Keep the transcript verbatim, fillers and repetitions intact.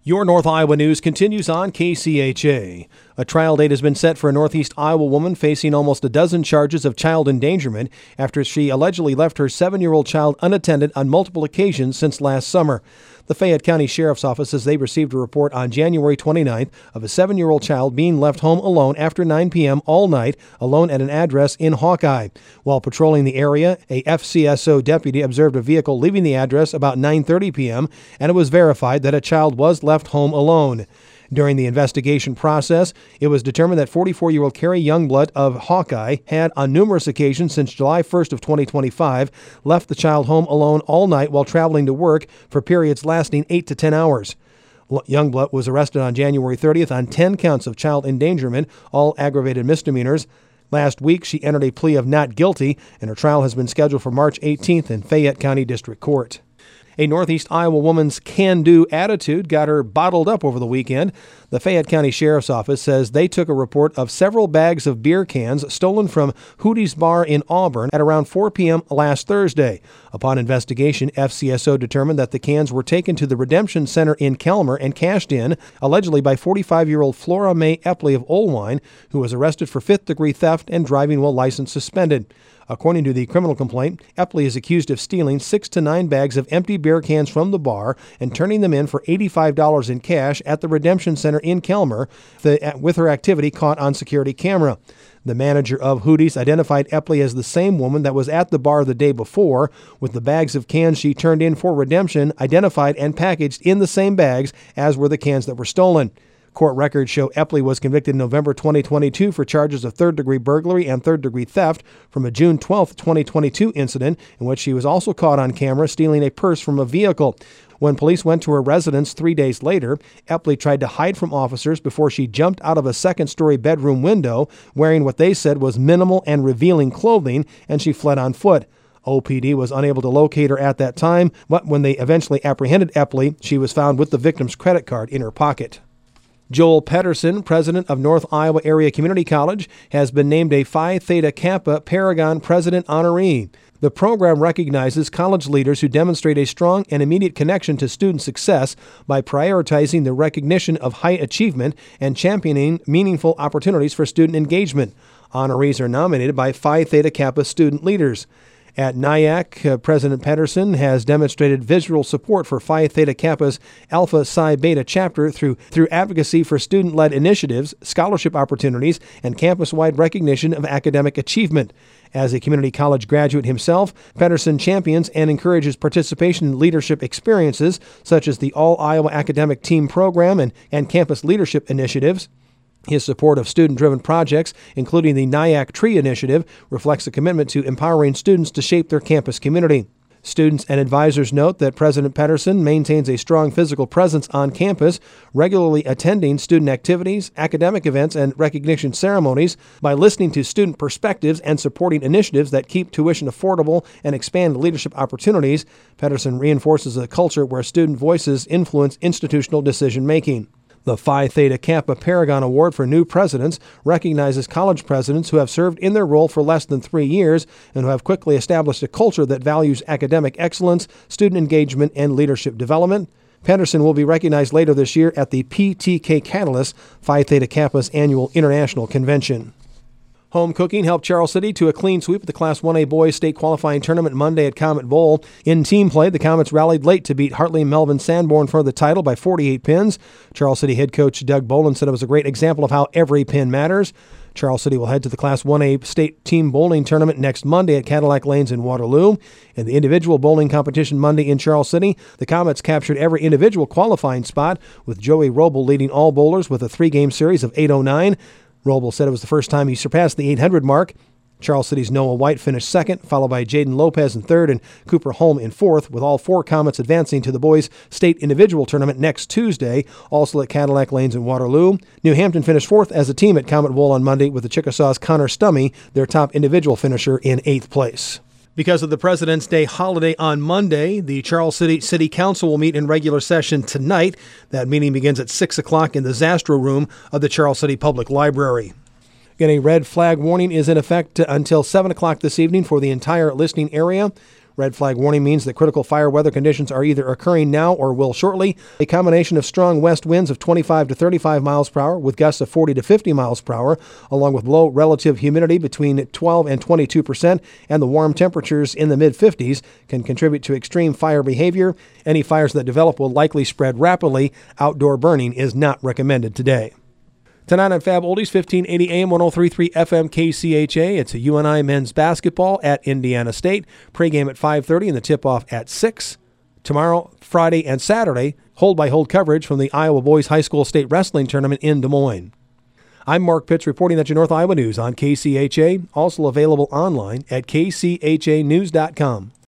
Your North Iowa news continues on K C H A. A trial date has been set for a Northeast Iowa woman facing almost a dozen charges of child endangerment after she allegedly left her seven-year-old child unattended on multiple occasions since last summer. The Fayette County Sheriff's Office says they received a report on January twenty-ninth of a seven-year-old child being left home alone after nine p.m. all night, alone at an address in Hawkeye. While patrolling the area, a F C S O deputy observed a vehicle leaving the address about nine thirty p.m., and it was verified that a child was left home alone. During the investigation process, it was determined that forty-four-year-old Carrie Youngblood of Hawkeye had, on numerous occasions since July first of twenty twenty-five, left the child home alone all night while traveling to work for periods lasting eight to ten hours. Youngblood was arrested on January thirtieth on ten counts of child endangerment, all aggravated misdemeanors. Last week, she entered a plea of not guilty, and her trial has been scheduled for March eighteenth in Fayette County District Court. A Northeast Iowa woman's can-do attitude got her bottled up over the weekend. The Fayette County Sheriff's Office says they took a report of several bags of beer cans stolen from Hootie's Bar in Auburn at around four p.m. last Thursday. Upon investigation, F C S O determined that the cans were taken to the Redemption Center in Kelmer and cashed in, allegedly by forty-five-year-old Flora Mae Epley of Olwine, who was arrested for fifth-degree theft and driving while license suspended. According to the criminal complaint, Epley is accused of stealing six to nine bags of empty beer cans from the bar and turning them in for eighty-five dollars in cash at the Redemption Center in Kelmer, the, with her activity caught on security camera. The manager of Hootie's identified Epley as the same woman that was at the bar the day before, with the bags of cans she turned in for redemption identified and packaged in the same bags as were the cans that were stolen. Court records show Epley was convicted in November twenty twenty-two for charges of third-degree burglary and third-degree theft from a June twelfth, twenty twenty-two incident in which she was also caught on camera stealing a purse from a vehicle. When police went to her residence three days later, Epley tried to hide from officers before she jumped out of a second-story bedroom window wearing what they said was minimal and revealing clothing, and she fled on foot. O P D was unable to locate her at that time, but when they eventually apprehended Epley, she was found with the victim's credit card in her pocket. Joel Pedersen, president of North Iowa Area Community College, has been named a Phi Theta Kappa Paragon President honoree. The program recognizes college leaders who demonstrate a strong and immediate connection to student success by prioritizing the recognition of high achievement and championing meaningful opportunities for student engagement. Honorees are nominated by Phi Theta Kappa student leaders. At NIAC, uh, President Pedersen has demonstrated visual support for Phi Theta Kappa's Alpha Psi Beta chapter through, through advocacy for student-led initiatives, scholarship opportunities, and campus-wide recognition of academic achievement. As a community college graduate himself, Pedersen champions and encourages participation in leadership experiences such as the All-Iowa Academic Team Program and, and campus leadership initiatives. His support of student-driven projects, including the NIAC Tree Initiative, reflects a commitment to empowering students to shape their campus community. Students and advisors note that President Pedersen maintains a strong physical presence on campus, regularly attending student activities, academic events, and recognition ceremonies by listening to student perspectives and supporting initiatives that keep tuition affordable and expand leadership opportunities. Pedersen reinforces a culture where student voices influence institutional decision-making. The Phi Theta Kappa Paragon Award for New Presidents recognizes college presidents who have served in their role for less than three years and who have quickly established a culture that values academic excellence, student engagement, and leadership development. Pedersen will be recognized later this year at the P T K Catalyst, Phi Theta Kappa's annual international convention. Home cooking helped Charles City to a clean sweep at the Class one A boys state qualifying tournament Monday at Comet Bowl. In team play, the Comets rallied late to beat Hartley Melvin Sanborn for the title by forty-eight pins. Charles City head coach Doug Boland said it was a great example of how every pin matters. Charles City will head to the Class one A state team bowling tournament next Monday at Cadillac Lanes in Waterloo. In the individual bowling competition Monday in Charles City, the Comets captured every individual qualifying spot, with Joey Roble leading all bowlers with a three-game series of eight oh nine. Roble said it was the first time he surpassed the eight hundred mark. Charles City's Noah White finished second, followed by Jaden Lopez in third and Cooper Holm in fourth, with all four Comets advancing to the boys' state individual tournament next Tuesday, also at Cadillac Lanes in Waterloo. New Hampton finished fourth as a team at Comet Bowl on Monday, with the Chickasaws' Connor Stummy, their top individual finisher, in eighth place. Because of the President's Day holiday on Monday, the Charles City City Council will meet in regular session tonight. That meeting begins at six o'clock in the Zastro Room of the Charles City Public Library. Again, a red flag warning is in effect until seven o'clock this evening for the entire listening area. Red flag warning means that critical fire weather conditions are either occurring now or will shortly. A combination of strong west winds of twenty-five to thirty-five miles per hour with gusts of forty to fifty miles per hour, along with low relative humidity between twelve and twenty-two percent and the warm temperatures in the mid fifties can contribute to extreme fire behavior. Any fires that develop will likely spread rapidly. Outdoor burning is not recommended today. Tonight on Fab Oldies, fifteen eighty A M, one oh three point three F M K C H A. It's a U N I men's basketball at Indiana State. Pregame at five thirty and the tip-off at six. Tomorrow, Friday, and Saturday, hold-by-hold coverage from the Iowa Boys High School State Wrestling Tournament in Des Moines. I'm Mark Pitts reporting at your North Iowa News on K C H A, also available online at k c h a news dot com.